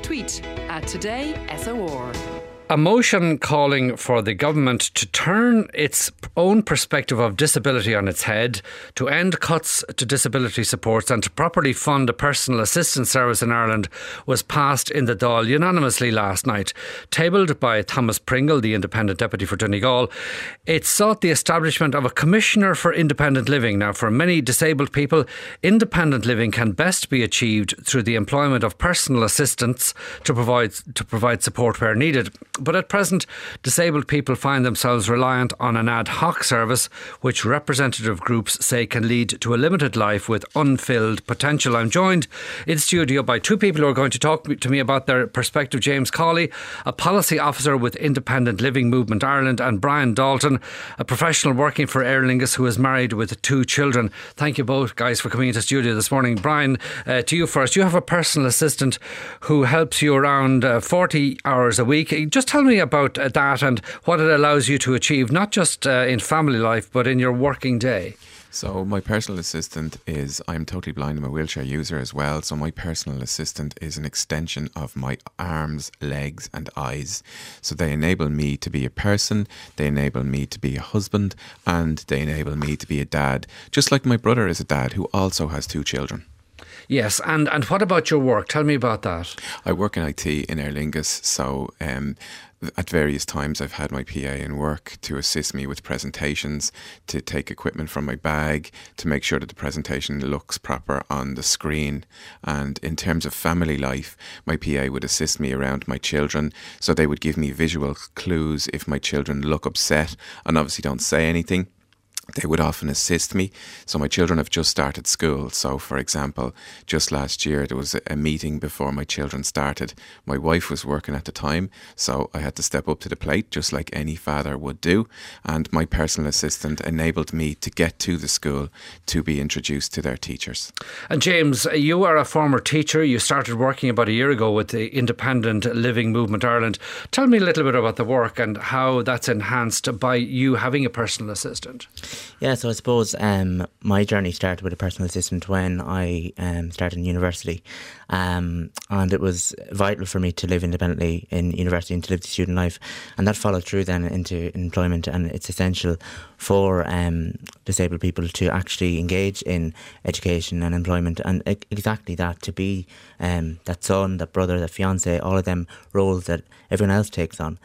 Tweet @TodaySOR. A motion calling for the government to turn its own perspective of disability on its head, to end cuts to disability supports and to properly fund a personal assistance service in Ireland was passed in the Dáil unanimously last night. Tabled by Thomas Pringle, the independent deputy for Donegal, it sought the establishment of a commissioner for independent living. Now, for many disabled people, independent living can best be achieved through the employment of personal assistants to provide support where needed. But at present, disabled people find themselves reliant on an ad hoc service, which representative groups say can lead to a limited life with unfilled potential. I'm joined in studio by two people who are going to talk to me about their perspective. James Cawley, a policy officer with Independent Living Movement Ireland, and Brian Dalton, a professional working for Aer Lingus who is married with 2 children. Thank you both, guys, for coming into studio this morning. Brian, to you first. You have a personal assistant who helps you around 40 hours a week. Just tell me about that and what it allows you to achieve, not just in family life, but in your working day. So my personal assistant I'm totally blind, I'm a wheelchair user as well. So my personal assistant is an extension of my arms, legs and eyes. So they enable me to be a person, they enable me to be a husband, and they enable me to be a dad. Just like my brother is a dad who also has 2 children. Yes, and what about your work? Tell me about that. I work in IT in Aer Lingus, so at various times I've had my PA in work to assist me with presentations, to take equipment from my bag, to make sure that the presentation looks proper on the screen. And in terms of family life, my PA would assist me around my children, so they would give me visual clues if my children look upset and obviously don't say anything. They would often assist me. So my children have just started school. So, for example, just last year there was a meeting before my children started. My wife was working at the time, so I had to step up to the plate just like any father would do. And my personal assistant enabled me to get to the school to be introduced to their teachers. And James, you are a former teacher. You started working about a year ago with the Independent Living Movement Ireland. Tell me a little bit about the work and how that's enhanced by you having a personal assistant. Yeah, so I suppose my journey started with a personal assistant when I started in university, and it was vital for me to live independently in university and to live the student life, and that followed through then into employment. And it's essential for disabled people to actually engage in education and employment, and exactly that, to be that son, that brother, that fiance, all of them roles that everyone else takes on.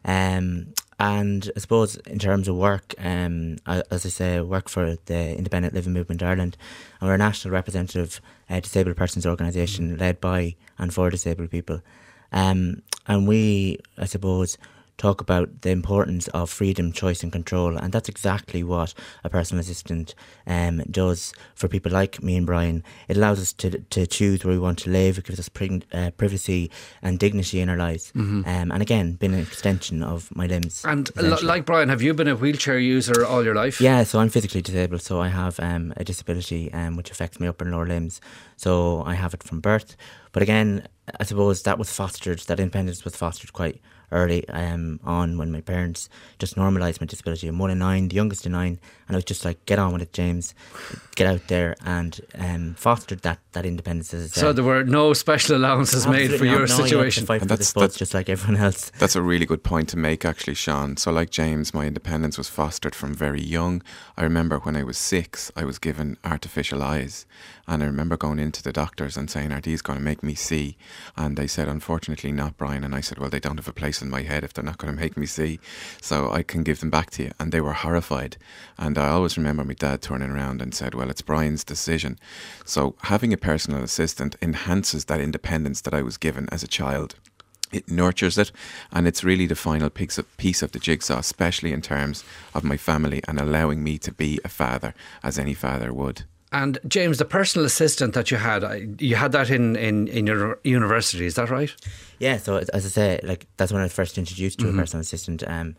And I suppose in terms of work, as I say, I work for the Independent Living Movement Ireland, and we're a national representative disabled persons organisation led by and for disabled people. And we, I suppose, talk about the importance of freedom, choice and control, and that's exactly what a personal assistant does for people like me and Brian. It allows us to choose where we want to live. It gives us privacy and dignity in our lives. And again, been an extension of my limbs. And like Brian, have you been a wheelchair user all your life? Yeah, so I'm physically disabled, so I have a disability which affects my upper and lower limbs. So I have it from birth. But again, I suppose that independence was fostered quite early on, when my parents just normalised my disability. I'm 1 in 9, the youngest in 9, and I was just like, get on with it, James, get out there, and fostered that independence, as I said. So there were no special allowances made for your situation. You had to fight for the spots just like everyone else. That's a really good point to make, actually, Sean. So like James, my independence was fostered from very young. I remember when I was 6, I was given artificial eyes, and I remember going into the doctors and saying, are these going to make me see? And they said, unfortunately not, Brian. And I said, well, they don't have a place in my head if they're not going to make me see, so I can give them back to you. And they were horrified. And I always remember my dad turning around and said, well, it's Brian's decision. So having a personal assistant enhances that independence that I was given as a child. It nurtures it, and it's really the final piece of the jigsaw, especially in terms of my family and allowing me to be a father as any father would. And James, the personal assistant that you had that in your university, is that right? Yeah, so as I say, like, that's when I was first introduced to a personal assistant, and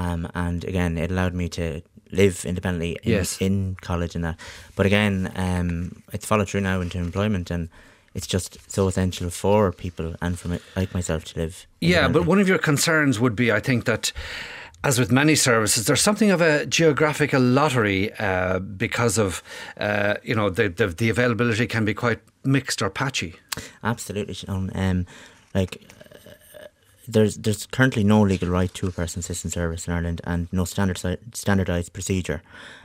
again, it allowed me to live independently in college and that. But again, it's followed through now into employment, and it's just so essential for people and for like myself to live. Yeah, but one of your concerns would be, I think, that as with many services, there's something of a geographical lottery because of, the availability can be quite mixed or patchy. Absolutely, Sean. like there's currently no legal right to a personal assistant service in Ireland, and no standardised procedure,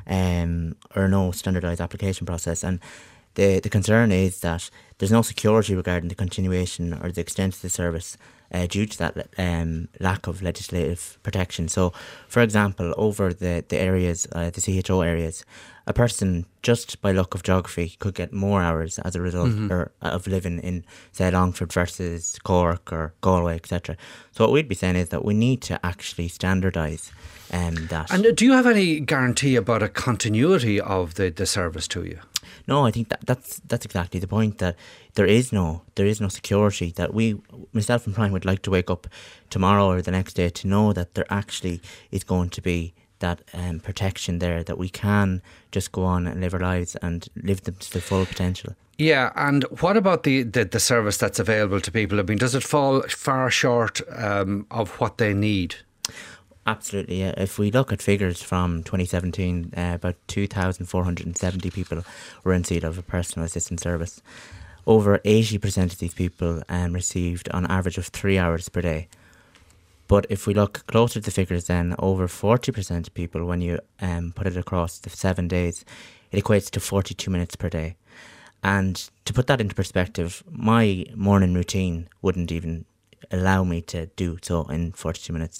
or no standardised application process. And the concern is that there's no security regarding the continuation or the extent of the service due to that lack of legislative protection. So, for example, over the areas, the CHO areas, a person just by luck of geography could get more hours as a result of living in, say, Longford versus Cork or Galway, etc. So what we'd be saying is that we need to actually standardise that. And do you have any guarantee about a continuity of the service to you? No, I think that's exactly the point, that there is no security, that myself and Brian would like to wake up tomorrow or the next day to know that there actually is going to be that protection there, that we can just go on and live our lives and live them to the full potential. Yeah, and what about the service that's available to people? I mean, does it fall far short of what they need? Absolutely, yeah. If we look at figures from 2017, about 2,470 people were in receipt of a personal assistant service. Over 80% of these people received an average of 3 hours per day. But if we look closer to the figures, then over 40% of people, when you put it across the 7 days, it equates to 42 minutes per day. And to put that into perspective, my morning routine wouldn't even allow me to do so in 42 minutes.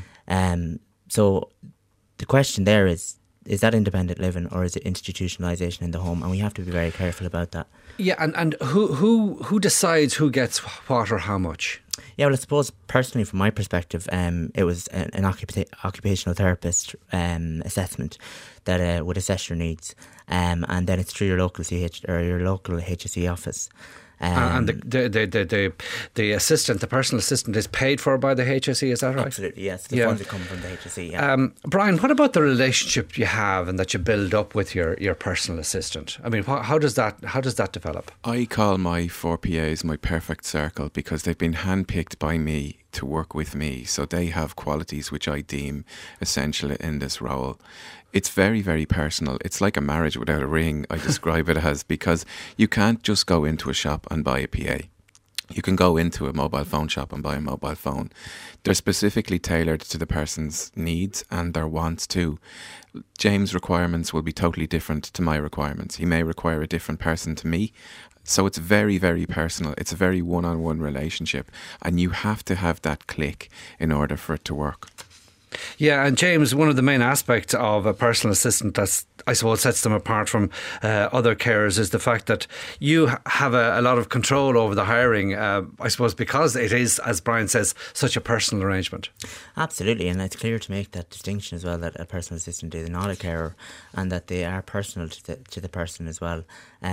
So the question there is that independent living or is it institutionalisation in the home? And we have to be very careful about that. Yeah, and who decides who gets what or how much? Yeah, well, I suppose personally, from my perspective, it was an occupational therapist assessment that would assess your needs, and then it's through your local your local HSE office. And the assistant, the personal assistant, is paid for by the HSE, is that right? Absolutely, yes. The funds that come from the HSE, yeah. Brian, what about the relationship you have and that you build up with your personal assistant? I mean, how does that develop? I call my 4 PAs my perfect circle because they've been handpicked by me to work with me, so they have qualities which I deem essential in this role. It's very, very personal. It's like a marriage without a ring, I describe it as, because you can't just go into a shop and buy a PA. You can go into a mobile phone shop and buy a mobile phone. They're specifically tailored to the person's needs and their wants too. James' requirements will be totally different to my requirements. He may require a different person to me. So it's very, very personal. It's a very one-on-one relationship, and you have to have that click in order for it to work. Yeah, and James, one of the main aspects of a personal assistant that I suppose sets them apart from other carers is the fact that you have a lot of control over the hiring, I suppose because it is, as Brian says, such a personal arrangement. Absolutely, and it's clear to make that distinction as well, that a personal assistant is not a carer and that they are personal to the person as well.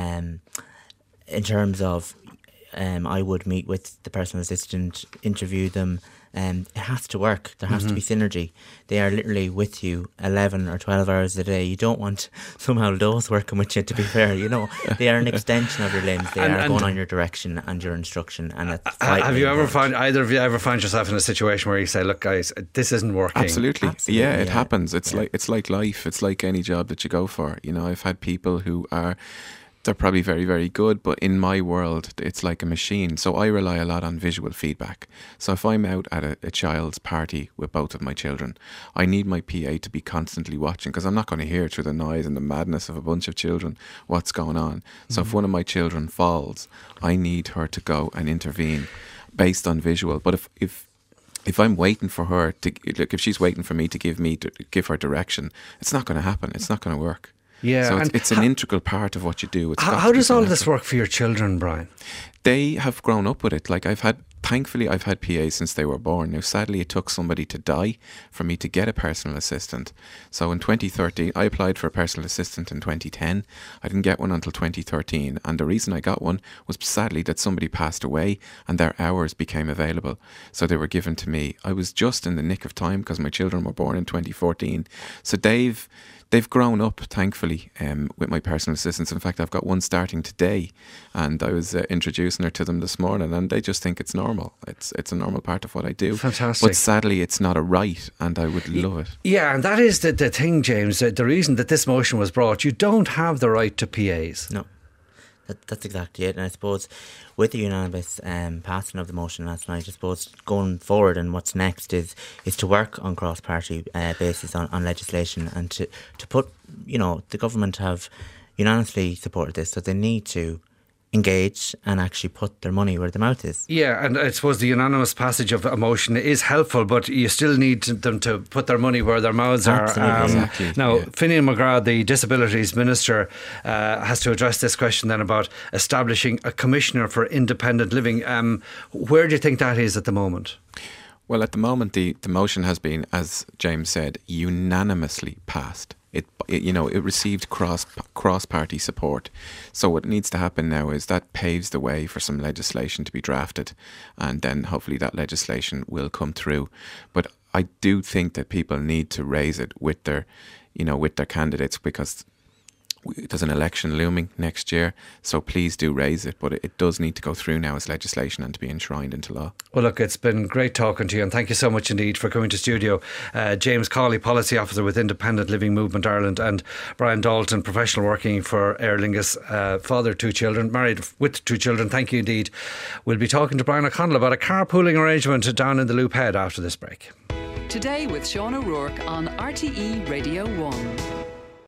In terms of, I would meet with the personal assistant, interview them. It has to work. There has to be synergy. They are literally with you 11 or 12 hours a day. You don't want somehow those working with you, to be fair. You know, they are an extension of your limbs. They are going on your direction and your instruction. And have you ever found, either of you ever found yourself in a situation where you say, look guys, this isn't working? Absolutely. Yeah, it happens. It's like life. It's like any job that you go for. You know, I've had people who they're probably very, very good, but in my world, it's like a machine. So I rely a lot on visual feedback. So if I'm out at a child's party with both of my children, I need my PA to be constantly watching, because I'm not going to hear through the noise and the madness of a bunch of children what's going on. So if one of my children falls, I need her to go and intervene based on visual. But if I'm waiting for her to, like, if she's waiting for me to give her direction, it's not going to happen. It's not going to work. Yeah, so it's an integral part of what you do. How does all this work for your children, Brian? They have grown up with it. Like thankfully I've had PAs since they were born. Now sadly it took somebody to die for me to get a personal assistant. So in 2013, I applied for a personal assistant in 2010. I didn't get one until 2013, and the reason I got one was sadly that somebody passed away and their hours became available. So they were given to me. I was just in the nick of time because my children were born in 2014. So they've grown up, thankfully, with my personal assistants. In fact, I've got one starting today, and I was introducing her to them this morning, and they just think it's normal. It's a normal part of what I do. Fantastic. But sadly, it's not a right, and I would love it. Yeah, and that is the thing, James. The reason that this motion was brought, you don't have the right to PAs. No. That's exactly it. And I suppose with the unanimous passing of the motion last night, I suppose going forward and what's next is to work on cross-party basis on legislation, and to put, the government have unanimously supported this, so they need to engage and actually put their money where their mouth is. Yeah, and I suppose the unanimous passage of a motion is helpful, but you still need them to put their money where their mouths are. Exactly. Now, Finian McGrath, the Disabilities Minister, has to address this question then about establishing a Commissioner for Independent Living. Where do you think that is at the moment? Well, at the moment, the motion has been, as James said, unanimously passed. It received cross-party support. So what needs to happen now is that paves the way for some legislation to be drafted, and then hopefully that legislation will come through. But I do think that people need to raise it with their candidates, because there's an election looming next year, so please do raise it, but it does need to go through now as legislation and to be enshrined into law. Well, look, it's been great talking to you, and thank you so much indeed for coming to studio. James Cawley, Policy Officer with Independent Living Movement Ireland, and Brian Dalton, professional working for Aer Lingus, father of 2 children, married with 2 children. Thank you indeed. We'll be talking to Brian O'Connell about a carpooling arrangement down in the Loop Head after this break. Today with Sean O'Rourke on RTE Radio 1.